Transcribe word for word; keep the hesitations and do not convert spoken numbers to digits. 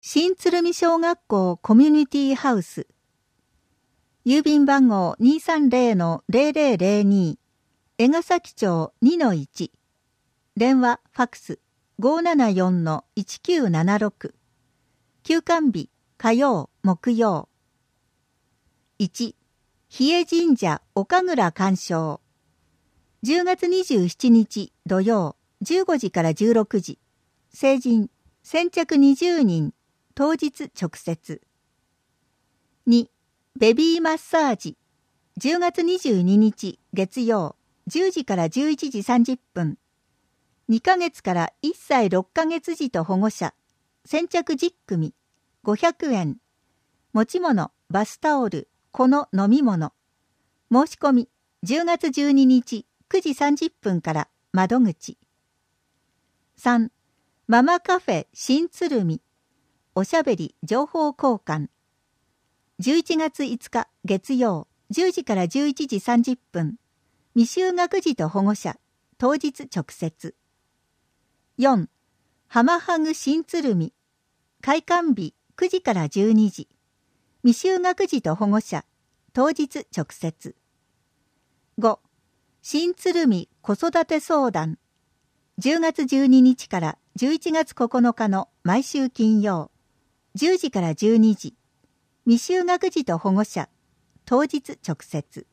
新鶴見小学校コミュニティハウス。郵便番号 にーさんぜろのぜろぜろぜろに、江ヶ崎町 にのいち、電話ファックス ごーななよんのいちきゅうななろく、休館日火曜木曜。いち、日枝神社岡倉鑑賞。じゅうがつにじゅうしちにち土曜じゅうごじからじゅうろくじ、成人先着にじゅうにん、当日直接。に、ベビーマッサージ。じゅうがつにじゅうににち月曜じゅうじからじゅういちじさんじゅっぷん。にかげつからいっさいろっかげつ児と保護者。先着じゅっくみ。ごひゃくえん。持ち物、バスタオル、この飲み物。申し込み、じゅうがつじゅうににちくじさんじゅっぷんから窓口。さん、ママカフェ新鶴見。おしゃべり情報交換。じゅういちがついつか月曜じゅうじからじゅういちじさんじゅっぷん。未就学児と保護者。当日直接。よん、浜ハグ新鶴見。開館日くじからじゅうにじ。未就学児と保護者。当日直接。ご、新鶴見子育て相談。じゅうがつじゅうににちからじゅういちがつここのかの毎週金曜。じゅうじからじゅうにじ。未就学児と保護者。当日直接。